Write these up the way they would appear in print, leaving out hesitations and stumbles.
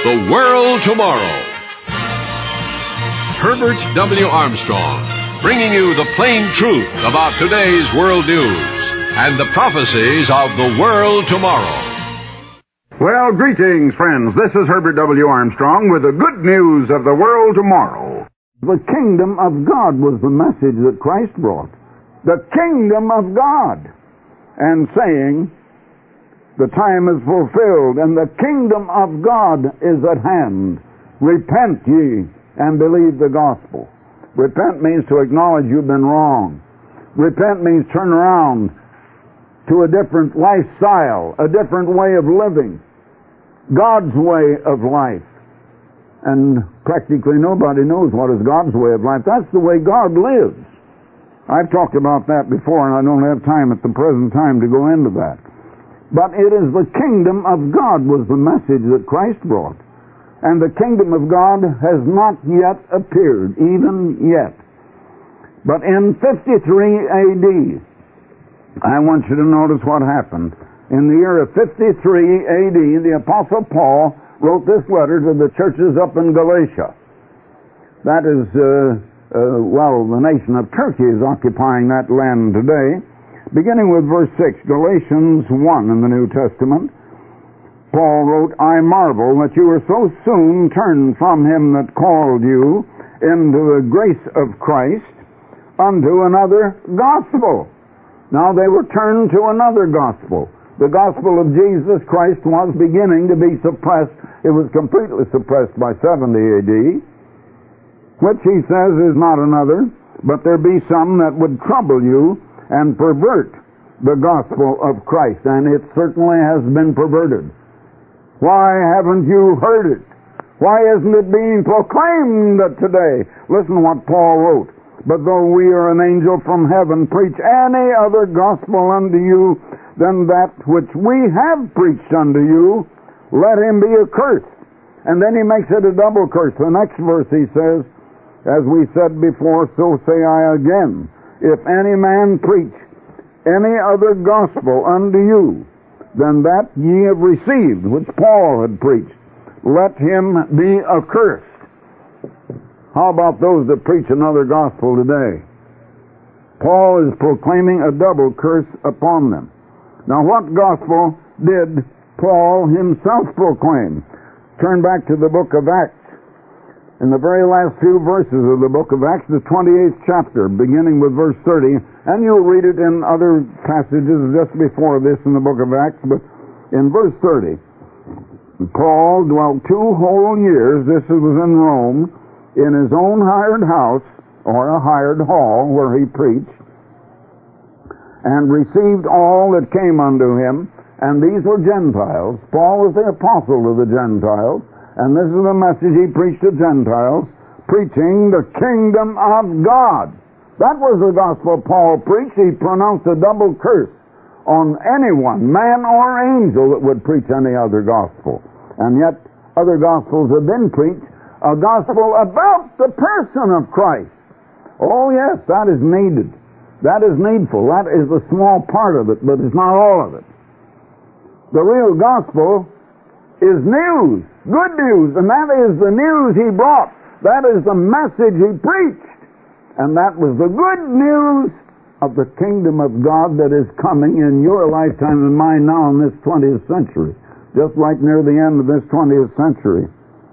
The World Tomorrow. Herbert W. Armstrong, bringing you the plain truth about today's world news and the prophecies of the world tomorrow. Well, greetings, friends. This is Herbert W. Armstrong with the good news of the world tomorrow. The kingdom of God was the message that Christ brought. The kingdom of God. And saying, the time is fulfilled, and the kingdom of God is at hand. Repent ye and believe the gospel. Repent means to acknowledge you've been wrong. Repent means turn around to a different lifestyle, a different way of living, God's way of life. And practically nobody knows what is God's way of life. That's the way God lives. I've talked about that before, and I don't have time at the present time to go into that. But it is the kingdom of God was the message that Christ brought. And the kingdom of God has not yet appeared, even yet. But in 53 A.D., I want you to notice what happened. In the year of 53 A.D., the Apostle Paul wrote this letter to the churches up in Galatia. That is, the nation of Turkey is occupying that land today. Beginning with verse 6, Galatians 1 in the New Testament, Paul wrote, I marvel that you are so soon turned from him that called you into the grace of Christ unto another gospel. Now they were turned to another gospel. The gospel of Jesus Christ was beginning to be suppressed. It was completely suppressed by 70 A.D., which he says is not another, but there be some that would trouble you and pervert the gospel of Christ, and it certainly has been perverted. Why haven't you heard it? Why isn't it being proclaimed today? Listen to what Paul wrote. But though we are an angel from heaven, preach any other gospel unto you than that which we have preached unto you, let him be accursed. And then he makes it a double curse. The next verse he says, as we said before, so say I again, if any man preach any other gospel unto you than that ye have received, which Paul had preached, let him be accursed. How about those that preach another gospel today? Paul is proclaiming a double curse upon them. Now, what gospel did Paul himself proclaim? Turn back to the book of Acts. In the very last few verses of the book of Acts, the 28th chapter, beginning with verse 30, and you'll read it in other passages just before this in the book of Acts, but in verse 30, Paul dwelt 2 whole years, this was in Rome, in his own hired house, or a hired hall, where he preached, and received all that came unto him, and these were Gentiles. Paul was the apostle of the Gentiles, and this is the message he preached to Gentiles, preaching the kingdom of God. That was the gospel Paul preached. He pronounced a double curse on anyone, man or angel, that would preach any other gospel. And yet, other gospels have been preached, a gospel about the person of Christ. Oh yes, that is needed. That is needful. That is the small part of it, but it's not all of it. The real gospel is news, good news, and that is the news he brought. That is the message he preached. And that was the good news of the kingdom of God that is coming in your lifetime and mine now in this 20th century, just like near the end of this 20th century.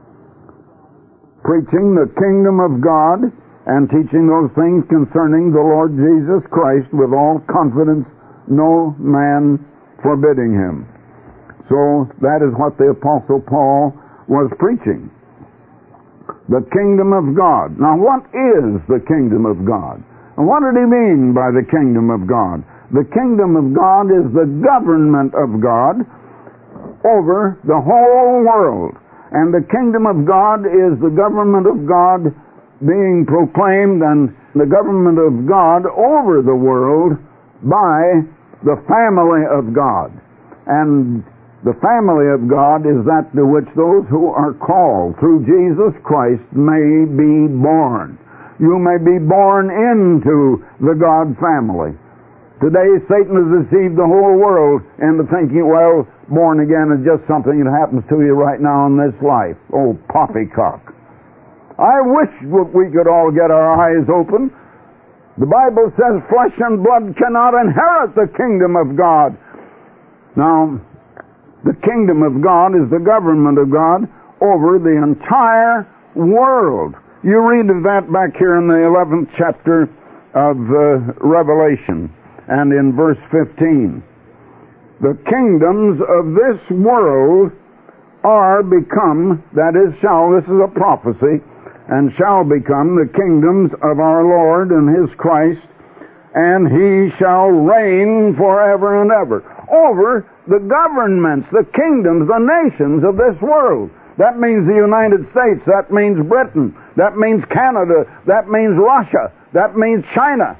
Preaching the kingdom of God and teaching those things concerning the Lord Jesus Christ with all confidence, no man forbidding him. So that is what the Apostle Paul was preaching. The kingdom of God. Now what is the kingdom of God? And what did he mean by the kingdom of God? The kingdom of God is the government of God over the whole world. And the kingdom of God is the government of God being proclaimed and the government of God over the world by the family of God. And the family of God is that to which those who are called through Jesus Christ may be born. You may be born into the God family. Today, Satan has deceived the whole world into thinking, well, born again is just something that happens to you right now in this life. Oh, poppycock. I wish we could all get our eyes open. The Bible says flesh and blood cannot inherit the kingdom of God. Now, the kingdom of God is the government of God over the entire world. You read of that back here in the 11th chapter of Revelation. And in verse 15, the kingdoms of this world are become, that is, this is a prophecy, and shall become the kingdoms of our Lord and His Christ, and He shall reign forever and ever over the governments, the kingdoms, the nations of this world. That means the United States, that means Britain, that means Canada, that means Russia, that means China.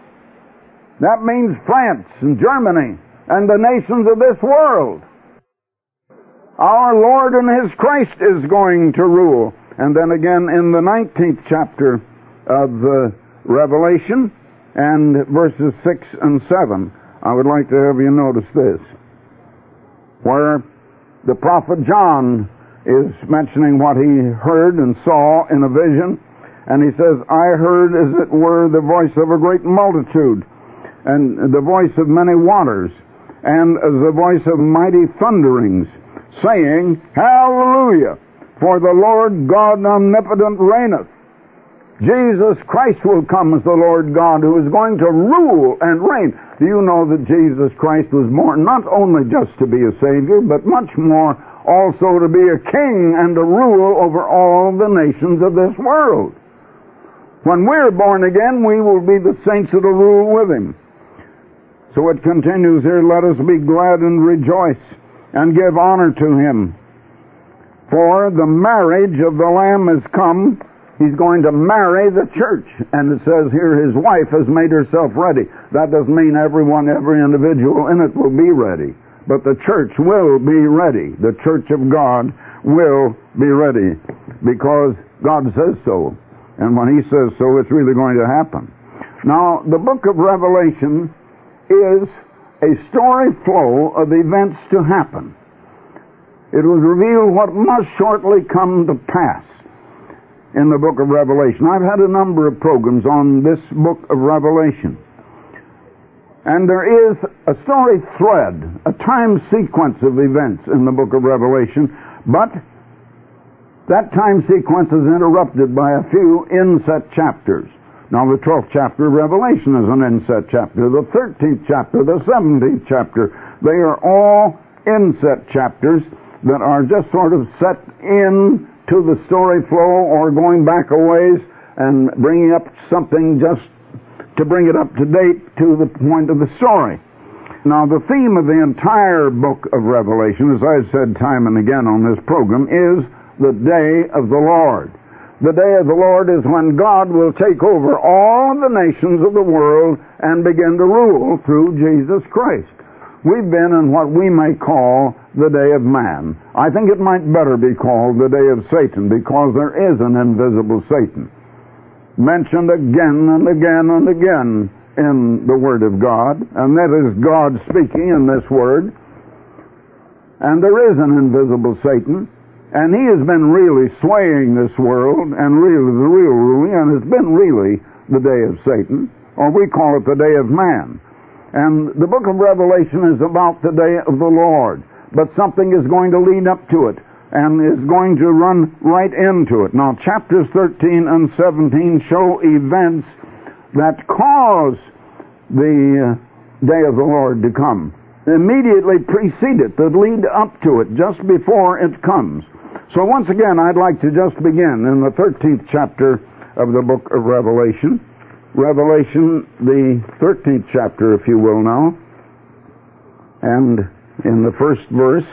That means France and Germany and the nations of this world. Our Lord and His Christ is going to rule. And then again in the 19th chapter of Revelation and verses 6 and 7, I would like to have you notice this, where the prophet John is mentioning what he heard and saw in a vision. And he says, I heard as it were the voice of a great multitude, and the voice of many waters, and the voice of mighty thunderings, saying, Hallelujah! For the Lord God omnipotent reigneth. Jesus Christ will come as the Lord God, who is going to rule and reign. Do you know that Jesus Christ was born not only just to be a Savior, but much more also to be a king and to rule over all the nations of this world? When we're born again, we will be the saints that will rule with Him. So it continues here, let us be glad and rejoice and give honor to Him. For the marriage of the Lamb has come. He's going to marry the church. And it says here, His wife has made herself ready. That doesn't mean every individual in it will be ready. But the church will be ready. The church of God will be ready. Because God says so. And when He says so, it's really going to happen. Now, the book of Revelation is a story flow of events to happen. It will reveal what must shortly come to pass in the book of Revelation. I've had a number of programs on this book of Revelation. And there is a story thread, a time sequence of events in the book of Revelation, but that time sequence is interrupted by a few inset chapters. Now, the 12th chapter of Revelation is an inset chapter. The 13th chapter, the 17th chapter, they are all inset chapters that are just sort of set in to the story flow or going back a ways and bringing up something just to bring it up to date to the point of the story. Now, the theme of the entire book of Revelation, as I've said time and again on this program, is the day of the Lord. The day of the Lord is when God will take over all the nations of the world and begin to rule through Jesus Christ. We've been in what we may call the day of man. I think it might better be called the day of Satan, because there is an invisible Satan, mentioned again and again and again in the Word of God, and that is God speaking in this Word. And there is an invisible Satan. And he has been really swaying this world, and really the real ruling, and it's been really the day of Satan, or we call it the day of man. And the book of Revelation is about the day of the Lord, but something is going to lead up to it, and is going to run right into it. Now, chapters 13 and 17 show events that cause the day of the Lord to come. Immediately precede it, that lead up to it, just before it comes. So once again, I'd like to just begin in the 13th chapter of the book of Revelation. Revelation, the 13th chapter, if you will now. And in the first verse,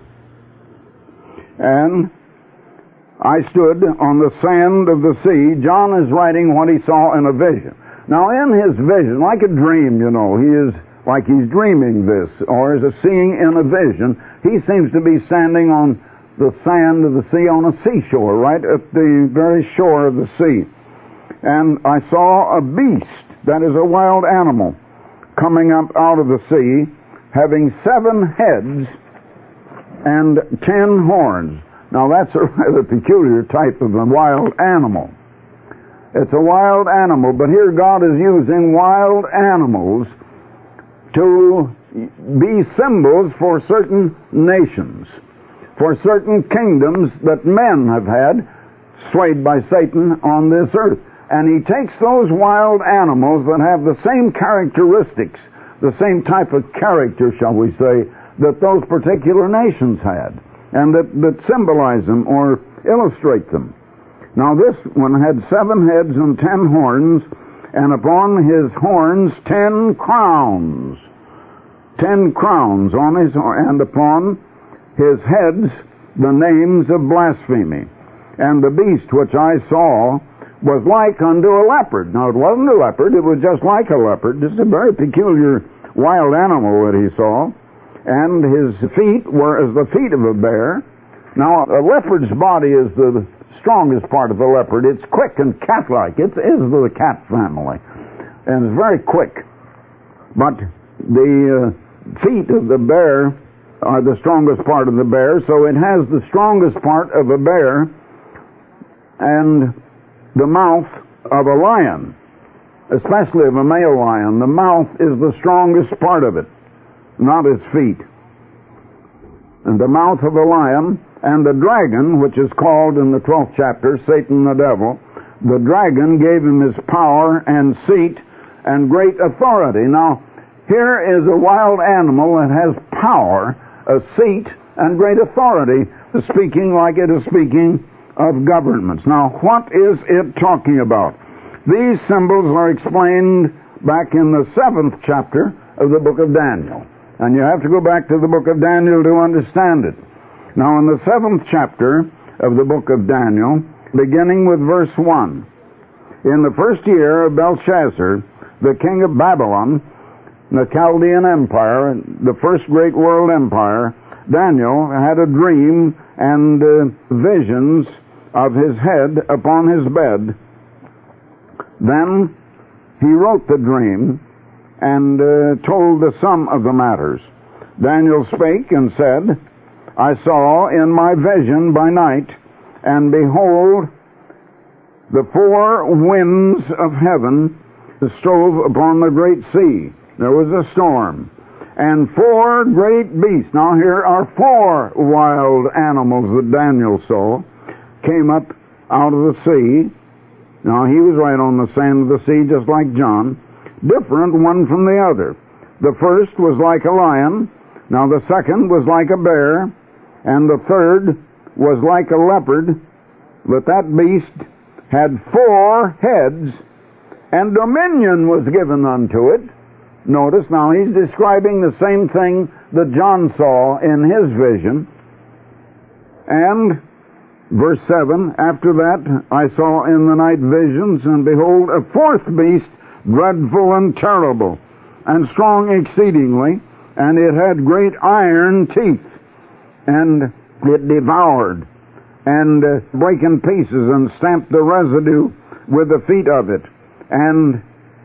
and I stood on the sand of the sea. John is writing what he saw in a vision. Now, in his vision, like a dream, you know, he is like he's dreaming this, or is seeing in a vision. He seems to be standing on the sand of the sea on a seashore, right at the very shore of the sea. And I saw a beast, that is a wild animal, coming up out of the sea, having 7 heads and 10 horns. Now that's a rather peculiar type of a wild animal. It's a wild animal, but here God is using wild animals to be symbols for certain nations, for certain kingdoms that men have had, swayed by Satan on this earth. And he takes those wild animals that have the same characteristics, the same type of character, shall we say, that those particular nations had, and that symbolize them or illustrate them. Now this one had 7 heads and 10 horns, and upon his horns 10 crowns. 10 crowns on his, and upon his heads the names of blasphemy. And the beast which I saw was like unto a leopard. Now it wasn't a leopard, it was just like a leopard. It's a very peculiar wild animal that he saw. And his feet were as the feet of a bear. Now a leopard's body is the strongest part of the leopard. It's quick and cat-like. It is the cat family. And it's very quick. But the feet of the bear are the strongest part of the bear, so it has the strongest part of a bear and the mouth of a lion, especially of a male lion. The mouth is the strongest part of it, not its feet. And the mouth of a lion, and the dragon, which is called in the 12th chapter, Satan the devil, the dragon gave him his power and seat and great authority. Now, here is a wild animal that has power, a seat, and great authority, speaking like it is speaking of governments. Now, what is it talking about? These symbols are explained back in the 7th chapter of the book of Daniel. And you have to go back to the book of Daniel to understand it. Now, in the 7th chapter of the book of Daniel, beginning with verse 1, in the first year of Belshazzar, the king of Babylon, the Chaldean Empire, the first great world empire, Daniel had a dream and visions of his head upon his bed. Then he wrote the dream and told the sum of the matters. Daniel spake and said, I saw in my vision by night, and behold, the 4 winds of heaven strove upon the great sea. There was a storm, and 4 great beasts. Now here are 4 wild animals that Daniel saw, came up out of the sea. Now he was right on the sand of the sea, just like John, different one from the other. The first was like a lion, now the second was like a bear, and the third was like a leopard, but that beast had 4 heads, and dominion was given unto it. Notice, now he's describing the same thing that John saw in his vision. And verse 7, after that I saw in the night visions, and behold, a 4th beast, dreadful and terrible, and strong exceedingly, and it had great iron teeth, and it devoured, and brake in pieces, and stamped the residue with the feet of it. And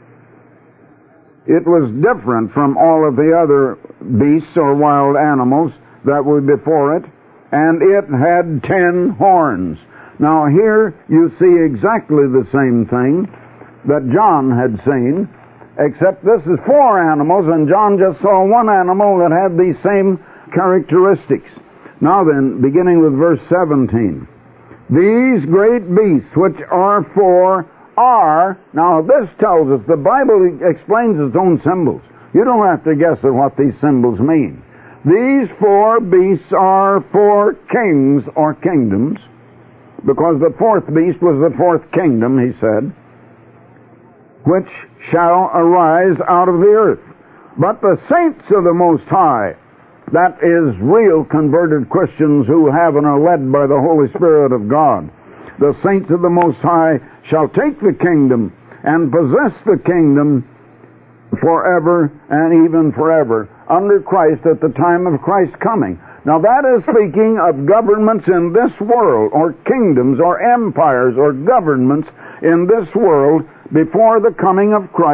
it was different from all of the other beasts or wild animals that were before it, and it had 10 horns. Now here you see exactly the same thing that John had seen, except this is 4 animals, and John just saw 1 animal that had these same characteristics. Now then, beginning with verse 17, these great beasts which are 4 are, now this tells us, the Bible explains its own symbols. You don't have to guess at what these symbols mean. These 4 beasts are 4 kings or kingdoms, because the 4th beast was the 4th kingdom, he said, which shall arise out of the earth. But the saints of the Most High, that is real converted Christians who have and are led by the Holy Spirit of God, the saints of the Most High shall take the kingdom and possess the kingdom forever and even forever under Christ at the time of Christ's coming. Now that is speaking of governments in this world, or kingdoms, or empires, or governments in this world before the coming of Christ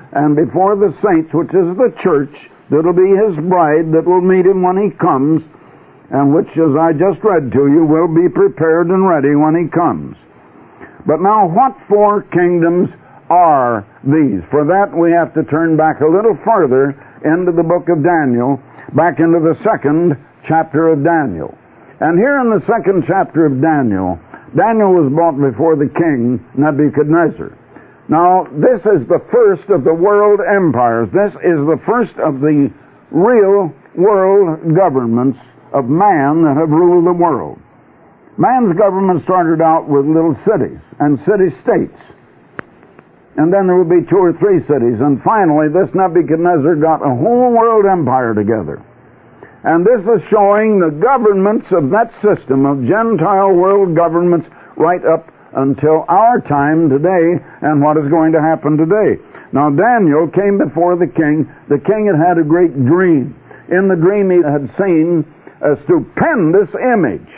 and before the saints, which is the church, that'll be his bride, that will meet him when he comes, and which, as I just read to you, will be prepared and ready when he comes. But now, what four kingdoms are these? For that, we have to turn back a little further into the book of Daniel, back into the 2nd chapter of Daniel. And here in the 2nd chapter of Daniel, Daniel was brought before the king Nebuchadnezzar. Now, this is the first of the world empires. This is the first of the real world governments of man that have ruled the world. Man's government started out with little cities and city-states. And then there would be 2 or 3 cities. And finally, this Nebuchadnezzar got a whole world empire together. And this is showing the governments of that system of Gentile world governments right up until our time today and what is going to happen today. Now, Daniel came before the king. The king had had a great dream. In the dream, he had seen a stupendous image,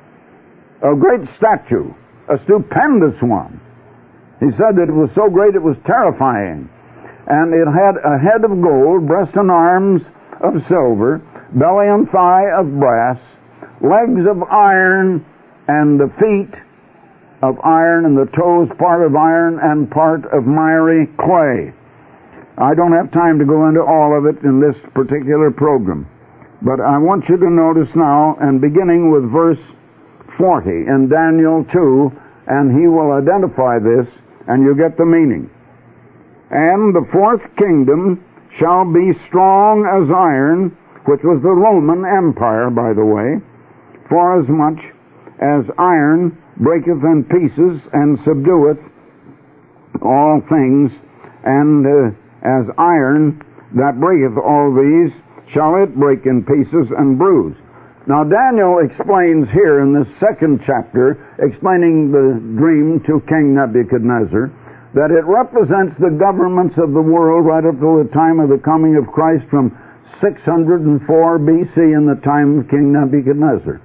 a great statue, a stupendous one. He said that it was so great it was terrifying. And it had a head of gold, breast and arms of silver, belly and thigh of brass, legs of iron, and the feet of iron, and the toes part of iron and part of miry clay. I don't have time to go into all of it in this particular program. But I want you to notice now, and beginning with verse 40 in Daniel 2, and he will identify this, and you get the meaning. And the 4th kingdom shall be strong as iron, which was the Roman Empire, by the way, forasmuch as iron breaketh in pieces and subdueth all things, and as iron that breaketh all these, shall it break in pieces and bruise. Now Daniel explains here in this 2nd chapter, explaining the dream to King Nebuchadnezzar, that it represents the governments of the world right up to the time of the coming of Christ from 604 BC in the time of King Nebuchadnezzar.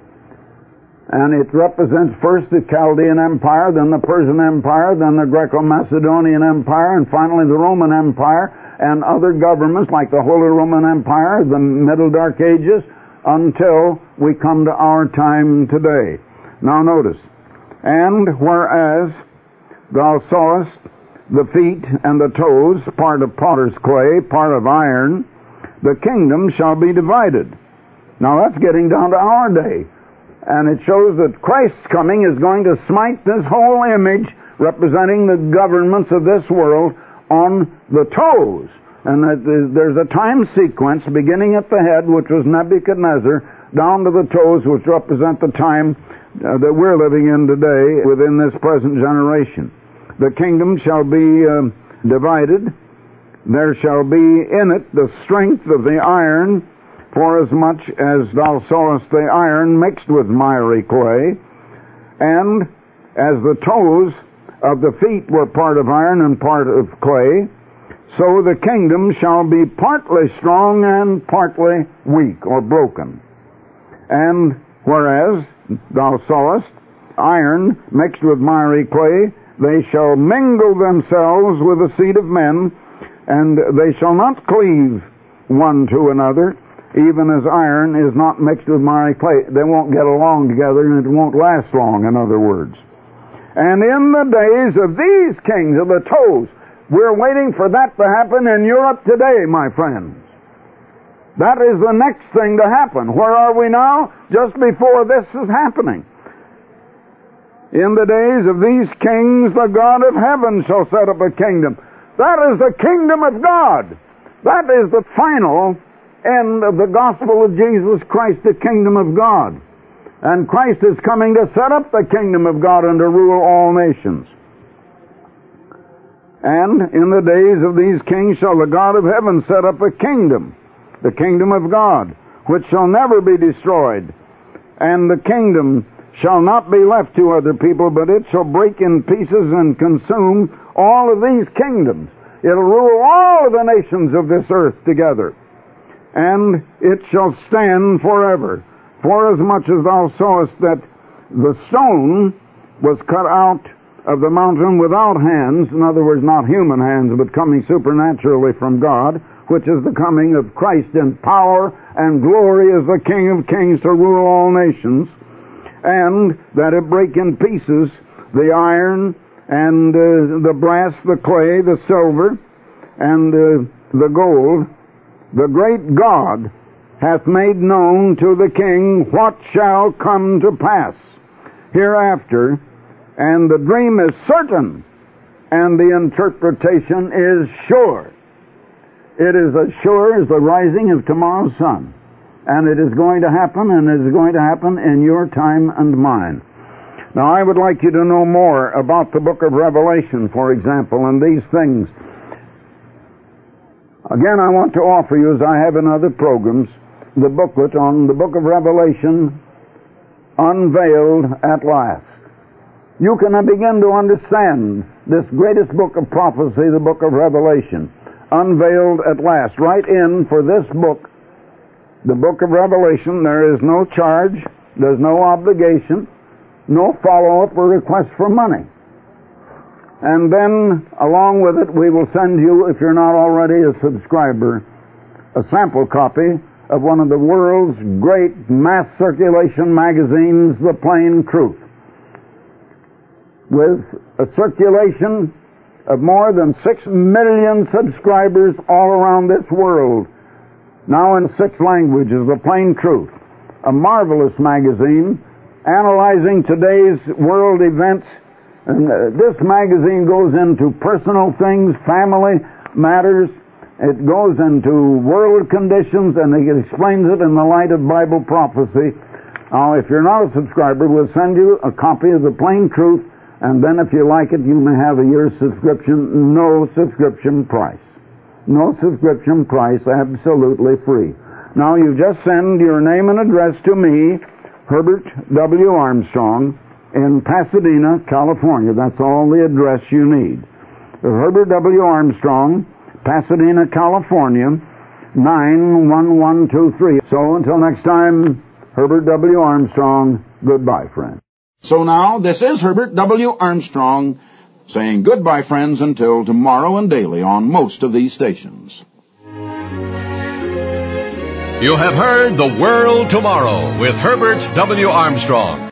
And it represents first the Chaldean Empire, then the Persian Empire, then the Greco-Macedonian Empire, and finally the Roman Empire, and other governments like the Holy Roman Empire, the Middle Dark Ages, until we come to our time today. Now notice, and whereas thou sawest the feet and the toes, part of potter's clay, part of iron, the kingdom shall be divided. Now that's getting down to our day. And it shows that Christ's coming is going to smite this whole image representing the governments of this world on the toes. And there's a time sequence beginning at the head, which was Nebuchadnezzar, down to the toes, which represent the time that we're living in today within this present generation. The kingdom shall be divided. There shall be in it the strength of the iron, forasmuch as thou sawest the iron mixed with miry clay, and as the toes of the feet were part of iron and part of clay, so the kingdom shall be partly strong and partly weak or broken. And whereas thou sawest iron mixed with miry clay, they shall mingle themselves with the seed of men, and they shall not cleave one to another, even as iron is not mixed with miry clay. They won't get along together, and it won't last long, in other words. And in the days of these kings of the toes, we're waiting for that to happen in Europe today, my friends. That is the next thing to happen. Where are we now? Just before this is happening. In the days of these kings, the God of heaven shall set up a kingdom. That is the kingdom of God. That is the final end of the gospel of Jesus Christ, the kingdom of God. And Christ is coming to set up the kingdom of God and to rule all nations. And in the days of these kings shall the God of heaven set up a kingdom, the kingdom of God, which shall never be destroyed. And the kingdom shall not be left to other people, but it shall break in pieces and consume all of these kingdoms. It'll rule all of the nations of this earth together. And it shall stand forever. Forasmuch as thou sawest that the stone was cut out of the mountain without hands, in other words, not human hands, but coming supernaturally from God, which is the coming of Christ in power and glory as the King of Kings to rule all nations, and that it break in pieces the iron and the brass, the clay, the silver, and the gold. The great God hath made known to the king what shall come to pass hereafter, and the dream is certain, and the interpretation is sure. It is as sure as the rising of tomorrow's sun. And it is going to happen, and it is going to happen in your time and mine. Now, I would like you to know more about the book of Revelation, for example, and these things. Again, I want to offer you, as I have in other programs, the booklet on the book of Revelation, Unveiled at Last. You can begin to understand this greatest book of prophecy, the book of Revelation, Unveiled at Last. Right in for this book, the book of Revelation, there is no charge, there's no obligation, no follow-up or request for money. And then, along with it, we will send you, if you're not already a subscriber, a sample copy of one of the world's great mass circulation magazines, The Plain Truth, with a circulation of more than 6 million subscribers all around this world, now in 6 languages, The Plain Truth, a marvelous magazine analyzing today's world events. And this magazine goes into personal things, family matters. It goes into world conditions, and it explains it in the light of Bible prophecy. Now, if you're not a subscriber, we'll send you a copy of The Plain Truth, and then if you like it, you may have a year's subscription, no subscription price. No subscription price, absolutely free. Now, you just send your name and address to me, Herbert W. Armstrong, in Pasadena, California. That's all the address you need. Herbert W. Armstrong, Pasadena, California, 91123. So until next time, Herbert W. Armstrong, goodbye, friend. So now, this is Herbert W. Armstrong saying goodbye, friends, until tomorrow and daily on most of these stations. You have heard The World Tomorrow with Herbert W. Armstrong.